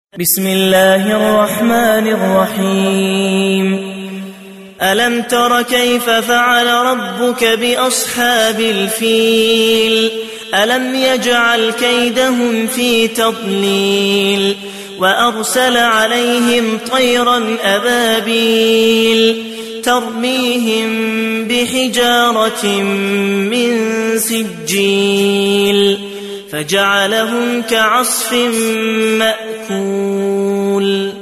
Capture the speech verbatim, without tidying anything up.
بسم الله الرحمن الرحيم ألم تر كيف فعل ربك بأصحاب الفيل ألم يجعل كيدهم في تضليل وأرسل عليهم طيرا أبابيل ترميهم بحجارة من سجيل فجعلهم كعصف مأكول.